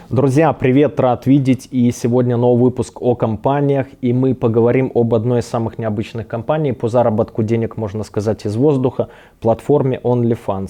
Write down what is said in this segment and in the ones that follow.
Друзья, привет, рад видеть, и сегодня новый выпуск о компаниях, и мы поговорим об одной из самых необычных компаний по заработку денег, можно сказать, из воздуха, платформе OnlyFans.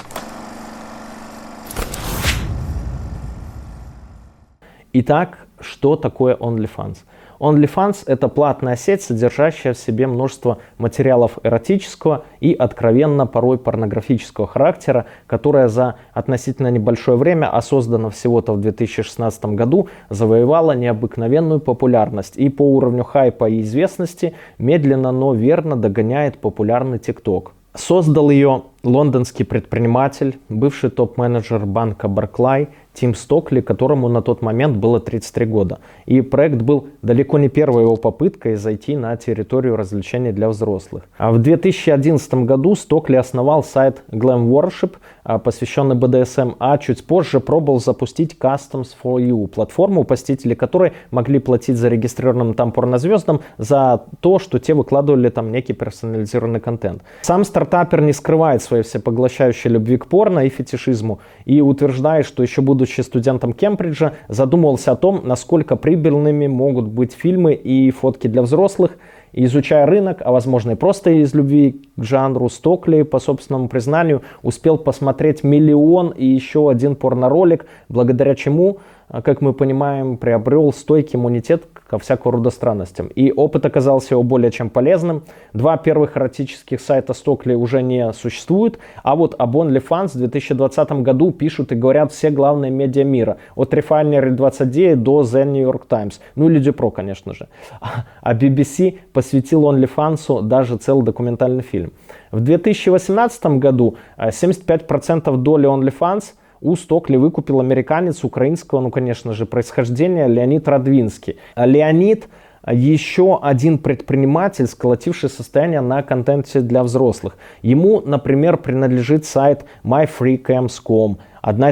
Итак, что такое OnlyFans? OnlyFans – это платная сеть, содержащая в себе множество материалов эротического и откровенно порой порнографического характера, которая за относительно небольшое время, а создана всего-то в 2016 году, завоевала необыкновенную популярность и по уровню хайпа и известности медленно, но верно догоняет популярный TikTok. Создал ее лондонский предприниматель, бывший топ-менеджер банка Barclays Тим Стокли, которому на тот момент было 33 года. И проект был далеко не первой его попыткой зайти на территорию развлечений для взрослых. А в 2011 году Стокли основал сайт Glam Worship, посвященный BDSM, а чуть позже пробовал запустить Customs for You, платформу, посетители которой могли платить зарегистрированным там порнозвездам за то, что те выкладывали там некий персонализированный контент. Сам стартапер не скрывает своей всепоглощающей любви к порно и фетишизму и утверждает, что еще будучи студентом Кембриджа, задумывался о том, насколько прибыльными могут быть фильмы и фотки для взрослых. И изучая рынок, а возможно и просто из любви к жанру, Стокли, по собственному признанию, успел посмотреть 1 миллион и еще один порноролик, благодаря чему, как мы понимаем, приобрел стойкий иммунитет ко всякого рода странностям. И опыт оказался его более чем полезным. 2 первых эротических сайта Стокли уже не существует, а вот об OnlyFans в 2020 году пишут и говорят все главные медиа мира. От Refinery29 до The New York Times. Ну или Depro, конечно же. А BBC посвятил OnlyFans даже целый документальный фильм. В 2018 году 75% доли OnlyFans у Стокли выкупил американец украинского, ну конечно же, происхождения Леонид Радвинский. Леонид еще один предприниматель, сколотивший состояние на контенте для взрослых. Ему, например, принадлежит сайт myfreecams.com, одна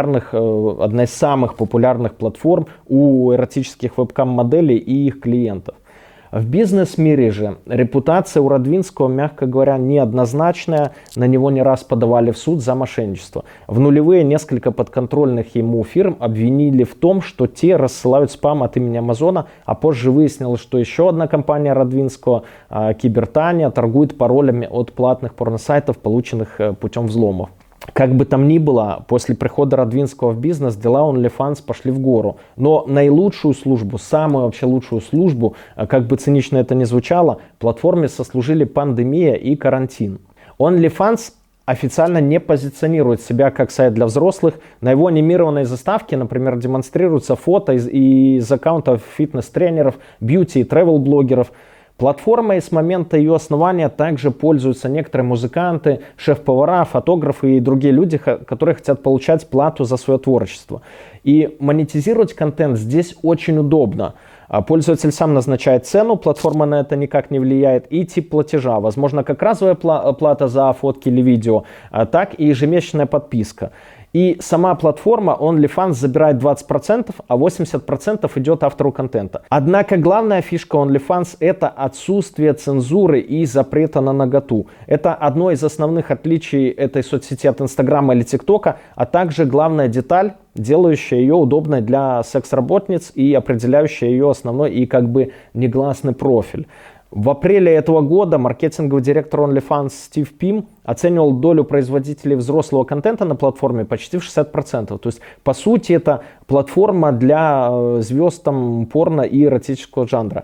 из самых популярных платформ у эротических вебкам-моделей и их клиентов. В бизнес-мире же репутация у Радвинского, мягко говоря, неоднозначная. На него не раз подавали в суд за мошенничество. В нулевые несколько подконтрольных ему фирм обвинили в том, что те рассылают спам от имени Амазона, а позже выяснилось, что еще одна компания Радвинского, Кибертания, торгует паролями от платных порносайтов, полученных путем взломов. Как бы там ни было, после прихода Радвинского в бизнес дела OnlyFans пошли в гору. Но наилучшую службу, самую вообще лучшую службу, как бы цинично это ни звучало, платформе сослужили пандемия и карантин. OnlyFans официально не позиционирует себя как сайт для взрослых. На его анимированной заставке, например, демонстрируются фото из аккаунтов фитнес-тренеров, бьюти и тревел-блогеров. Платформой с момента ее основания также пользуются некоторые музыканты, шеф-повара, фотографы и другие люди, которые хотят получать плату за свое творчество. И монетизировать контент здесь очень удобно. Пользователь сам назначает цену, платформа на это никак не влияет, и тип платежа. Возможно, как разовая плата за фотки или видео, так и ежемесячная подписка. И сама платформа OnlyFans забирает 20%, а 80% идет автору контента. Однако главная фишка OnlyFans – это отсутствие цензуры и запрета на наготу. Это одно из основных отличий этой соцсети от Инстаграма или ТикТока, а также главная деталь, делающая ее удобной для секс-работниц и определяющая ее основной и как бы негласный профиль. В апреле этого года маркетинговый директор OnlyFans Стив Пим оценивал долю производителей взрослого контента на платформе почти в 60%. То есть, по сути, это платформа для звезд там, порно и эротического жанра.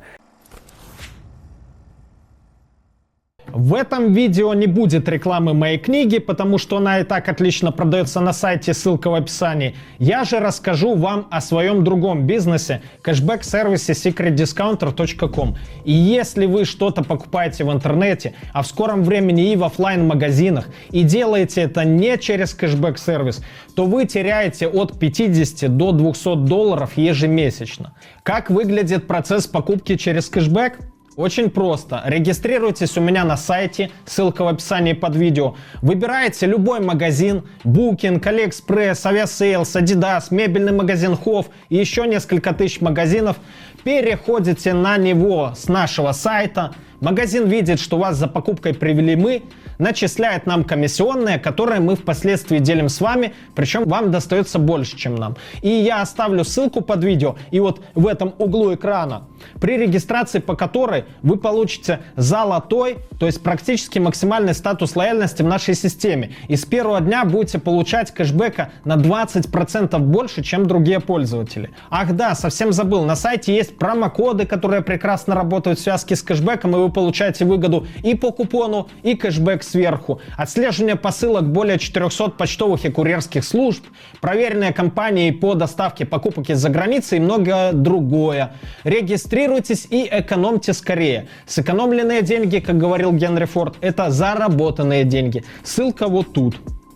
В этом видео не будет рекламы моей книги, потому что она и так отлично продается на сайте, ссылка в описании. Я же расскажу вам о своем другом бизнесе, кэшбэк-сервисе secretdiscounter.com. И если вы что-то покупаете в интернете, а в скором времени и в офлайн-магазинах, и делаете это не через кэшбэк-сервис, то вы теряете от 50 до 200 долларов ежемесячно. Как выглядит процесс покупки через кэшбэк? Очень просто. Регистрируйтесь у меня на сайте, ссылка в описании под видео. Выбираете любой магазин, Booking, AliExpress, Aviasales, Adidas, мебельный магазин Hof и еще несколько тысяч магазинов. Переходите на него с нашего сайта, Магазин видит, что вас за покупкой привели мы, начисляет нам комиссионные, которые мы впоследствии делим с вами, причем вам достается больше, чем нам. И я оставлю ссылку под видео, и вот в этом углу экрана, при регистрации по которой вы получите золотой, то есть практически максимальный статус лояльности в нашей системе. И с первого дня будете получать кэшбэка на 20% больше, чем другие пользователи. Ах да, совсем забыл, на сайте есть промокоды, которые прекрасно работают в связке с кэшбэком, и вы получаете выгоду и по купону, и кэшбэк сверху. Отслеживание посылок более 400 почтовых и курьерских служб, проверенные компании по доставке покупок из-за границы и многое другое. Регистрируйтесь и экономьте скорее. Сэкономленные деньги, как говорил Генри Форд, это заработанные деньги. Ссылка вот тут.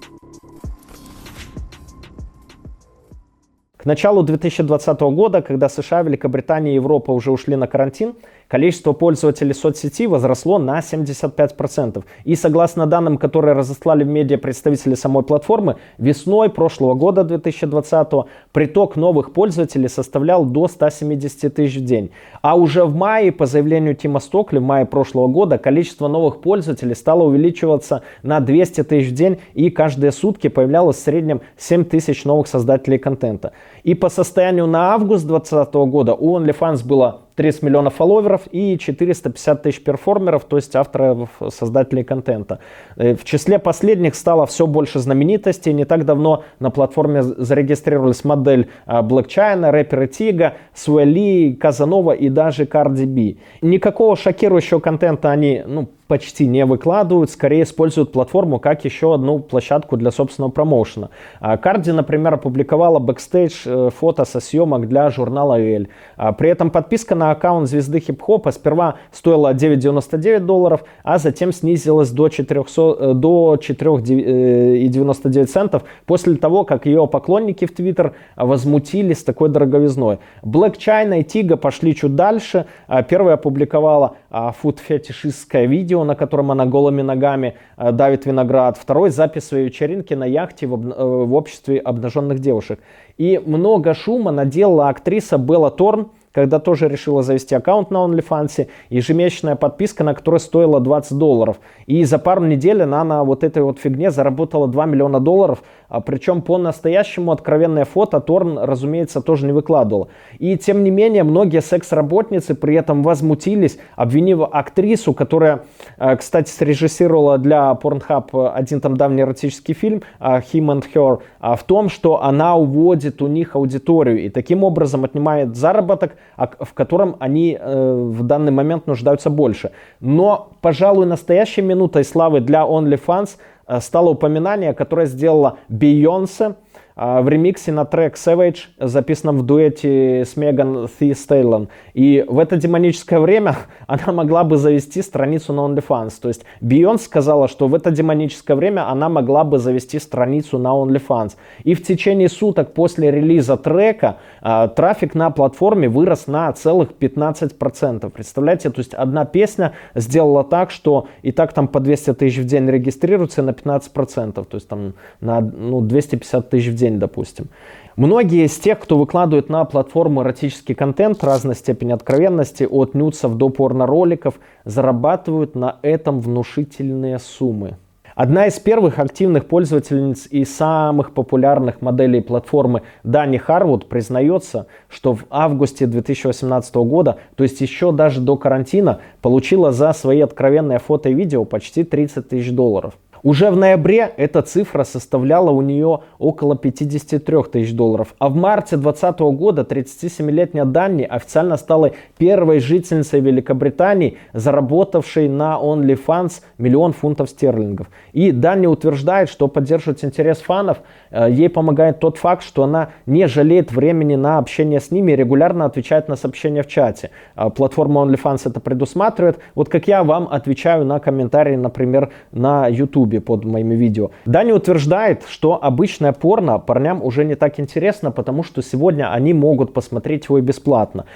К началу 2020 года, когда США, Великобритания и Европа уже ушли на карантин, количество пользователей соцсети возросло на 75%. И согласно данным, которые разослали в медиа представители самой платформы, весной прошлого года, 2020, приток новых пользователей составлял до 170 тысяч в день. А уже в мае, по заявлению Тима Стокли, в мае прошлого года, количество новых пользователей стало увеличиваться на 200 тысяч в день, и каждые сутки появлялось в среднем 7 тысяч новых создателей контента. И по состоянию на август 2020 года у OnlyFans было 30 миллионов фолловеров и 450 тысяч перформеров, то есть авторов, создателей контента. В числе последних стало все больше знаменитостей. Не так давно на платформе зарегистрировались модель Blac Chyna, рэперы Тига, Свэй Ли, Казанова и даже Cardi B. Никакого шокирующего контента они почти не выкладывают, скорее используют платформу как еще одну площадку для собственного промоушена. Cardi, например, опубликовала бэкстейдж фото со съемок для журнала Elle. При этом подписка на аккаунт звезды хип-хопа сперва стоила $9.99, а затем снизилась до 4,99 центов после того, как ее поклонники в Твиттер возмутились такой дороговизной. Blac Chyna и Тига пошли чуть дальше. Первая опубликовала фуд-фетишистское видео, на котором она голыми ногами давит виноград. Второй — запись своей вечеринки на яхте в обществе обнаженных девушек. И много шума наделала актриса Белла Торн, когда тоже решила завести аккаунт на OnlyFans, ежемесячная подписка на которой стоила $20. И за пару недель она на вот этой вот фигне заработала $2 миллиона, причем по-настоящему откровенное фото Торн, разумеется, тоже не выкладывала. И тем не менее, многие секс-работницы при этом возмутились, обвинив актрису, которая, кстати, срежиссировала для Pornhub один там давний эротический фильм Him and Her, в том, что она уводит у них аудиторию и таким образом отнимает заработок, в котором они в данный момент нуждаются больше. Но, пожалуй, настоящей минутой славы для OnlyFans стало упоминание, которое сделала Бейонсе в ремиксе на трек Savage, записанном в дуэте с Меган Thee Stallion. И в это демоническое время она могла бы завести страницу на OnlyFans. То есть Бейонсе сказала, что в это демоническое время она могла бы завести страницу на OnlyFans. И в течение суток после релиза трека трафик на платформе вырос на целых 15%. Представляете, то есть одна песня сделала так, что и так там по 200 тысяч в день регистрируется на 15%. То есть там на 250 тысяч в день, допустим. Многие из тех, кто выкладывает на платформу эротический контент разной степени откровенности, от нюдсов до порно-роликов, зарабатывают на этом внушительные суммы. Одна из первых активных пользовательниц и самых популярных моделей платформы Дани Харвуд признается, что в августе 2018 года, то есть еще даже до карантина, получила за свои откровенные фото и видео почти $30 тысяч. Уже в ноябре эта цифра составляла у нее около $53 тысяч. А в марте 2020 года 37-летняя Данни официально стала первой жительницей Великобритании, заработавшей на OnlyFans $1 миллион фунтов стерлингов. И Данни утверждает, что поддерживать интерес фанов ей помогает тот факт, что она не жалеет времени на общение с ними и регулярно отвечает на сообщения в чате. Платформа OnlyFans это предусматривает. Вот как я вам отвечаю на комментарии, например, на YouTube под моими видео. Данни утверждает, что обычное порно парням уже не так интересно, потому что сегодня они могут посмотреть его бесплатно.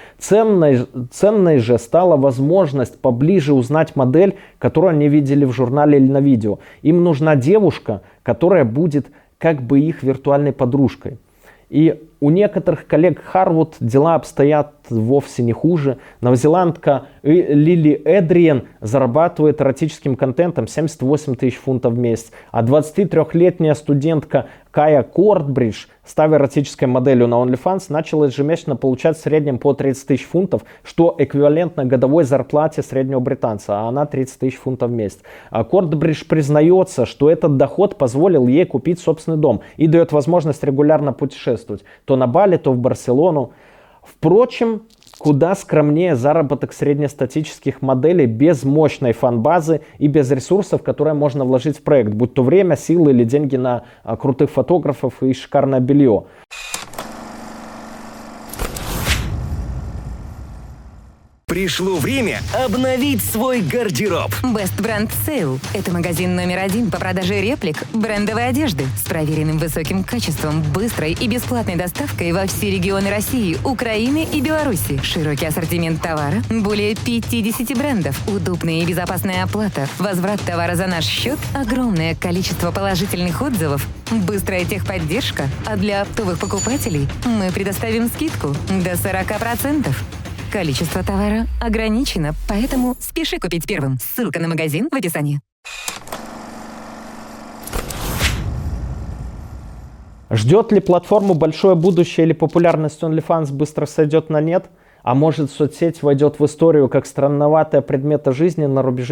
Ценной же стала возможность поближе узнать модель, которую они видели в журнале или на видео. Им нужна девушка, которая будет как бы их виртуальной подружкой. И у некоторых коллег Harwood дела обстоят вовсе не хуже. Новозеландка Лили Эдриен зарабатывает эротическим контентом 78 тысяч фунтов в месяц, а 23-летняя студентка Кая Кортбридж, ставя эротической моделью на OnlyFans, начала ежемесячно получать в среднем по 30 тысяч фунтов, что эквивалентно годовой зарплате среднего британца, а она 30 тысяч фунтов в месяц. Кортбридж признается, что этот доход позволил ей купить собственный дом и дает возможность регулярно путешествовать то на Бали, то в Барселону. Впрочем, куда скромнее заработок среднестатических моделей без мощной фан-базы и без ресурсов, которые можно вложить в проект, будь то время, силы или деньги на крутых фотографов и шикарное белье. Пришло время обновить свой гардероб. Best Brand Sale – это магазин номер 1 по продаже реплик брендовой одежды с проверенным высоким качеством, быстрой и бесплатной доставкой во все регионы России, Украины и Беларуси. Широкий ассортимент товара, более 50 брендов, удобная и безопасная оплата, возврат товара за наш счет, огромное количество положительных отзывов, быстрая техподдержка, а для оптовых покупателей мы предоставим скидку до 40%. Количество товара ограничено, поэтому спеши купить первым. Ссылка на магазин в описании. Ждет ли платформу большое будущее или популярность OnlyFans быстро сойдет на нет? А может, соцсеть войдет в историю как странноватая предмета жизни на рубеже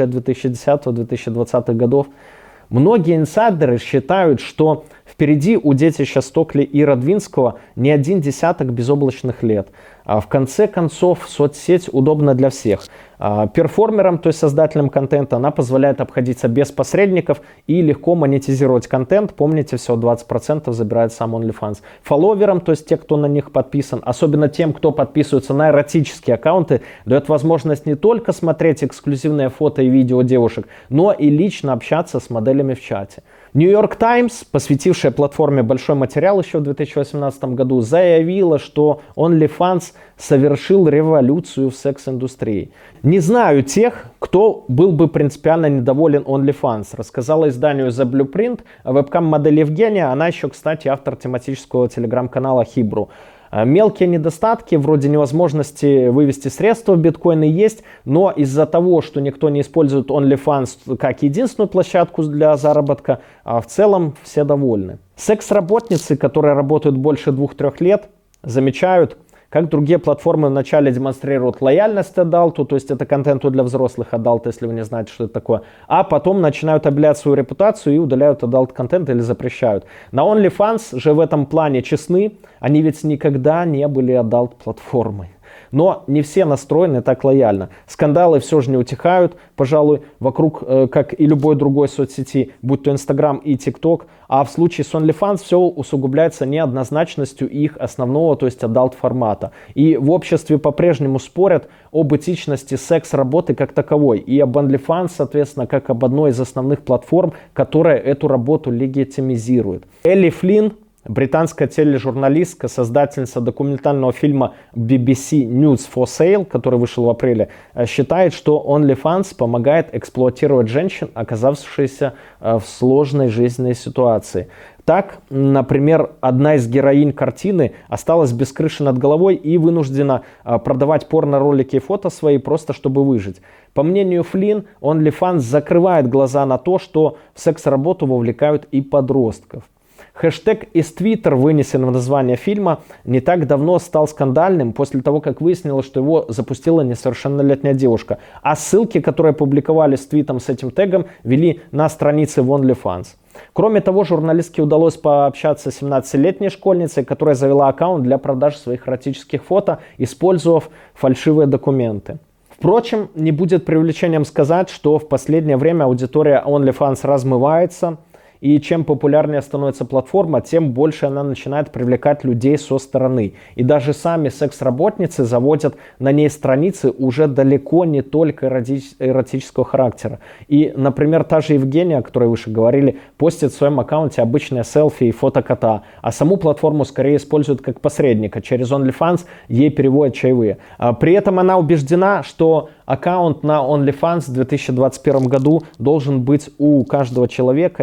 2010-2020 годов? Многие инсайдеры считают, что впереди у детища Стокли и Радвинского не один десяток безоблачных лет. А в конце концов, соцсеть удобна для всех. Перформерам, то есть создателям контента, она позволяет обходиться без посредников и легко монетизировать контент. Помните, всего 20% забирает сам OnlyFans. Фолловерам, то есть те, кто на них подписан, особенно тем, кто подписывается на эротические аккаунты, дает возможность не только смотреть эксклюзивные фото и видео девушек, но и лично общаться с моделями в чате. New York Times, посвятившая платформе большой материал еще в 2018 году, заявила, что OnlyFans совершил революцию в секс-индустрии. Не знаю тех, кто был бы принципиально недоволен OnlyFans, рассказала изданию The Blueprint вебкам-модель Евгения, она еще, кстати, автор тематического телеграм-канала Hebrew. Мелкие недостатки, вроде невозможности вывести средства в биткоины, есть, но из-за того, что никто не использует OnlyFans как единственную площадку для заработка, в целом все довольны. Секс-работницы, которые работают больше 2-3 лет, замечают, как другие платформы вначале демонстрируют лояльность адалту, то есть это контенту для взрослых адалт, если вы не знаете, что это такое, а потом начинают обелять свою репутацию и удаляют адалт-контент или запрещают. На OnlyFans же в этом плане честны, они ведь никогда не были адалт-платформой. Но не все настроены так лояльно. Скандалы все же не утихают, пожалуй, вокруг, как и любой другой соцсети, будь то Instagram и TikTok. А в случае с OnlyFans все усугубляется неоднозначностью их основного, то есть адалт-формата. И в обществе по-прежнему спорят об этичности секс-работы как таковой. И об OnlyFans, соответственно, как об одной из основных платформ, которая эту работу легитимизирует. Элли Флинн, британская тележурналистка, создательница документального фильма BBC News for Sale, который вышел в апреле, считает, что OnlyFans помогает эксплуатировать женщин, оказавшихся в сложной жизненной ситуации. Так, например, одна из героинь картины осталась без крыши над головой и вынуждена продавать порно-ролики и фото свои просто чтобы выжить. По мнению Флинн, OnlyFans закрывает глаза на то, что в секс-работу вовлекают и подростков. Хэштег из Twitter, вынесенный в название фильма, не так давно стал скандальным после того, как выяснилось, что его запустила несовершеннолетняя девушка. А ссылки, которые публиковали с твитом с этим тегом, вели на странице в OnlyFans. Кроме того, журналистке удалось пообщаться с 17-летней школьницей, которая завела аккаунт для продажи своих эротических фото, использовав фальшивые документы. Впрочем, не будет преувеличением сказать, что в последнее время аудитория OnlyFans размывается. И чем популярнее становится платформа, тем больше она начинает привлекать людей со стороны. И даже сами секс-работницы заводят на ней страницы уже далеко не только эротического характера. И, например, та же Евгения, о которой выше говорили, постит в своем аккаунте обычные селфи и фото кота, а саму платформу скорее используют как посредника. Через OnlyFans ей переводят чаевые. При этом она убеждена, что аккаунт на OnlyFans в 2021 году должен быть у каждого человека, независимо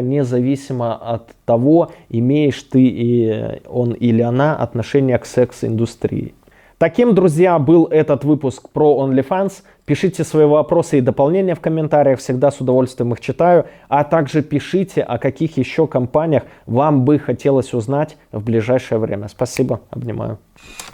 независимо от того, имеешь ты он или она отношение к секс-индустрии. Таким, друзья, был этот выпуск про OnlyFans. Пишите свои вопросы и дополнения в комментариях, всегда с удовольствием их читаю. А также пишите, о каких еще компаниях вам бы хотелось узнать в ближайшее время. Спасибо, обнимаю.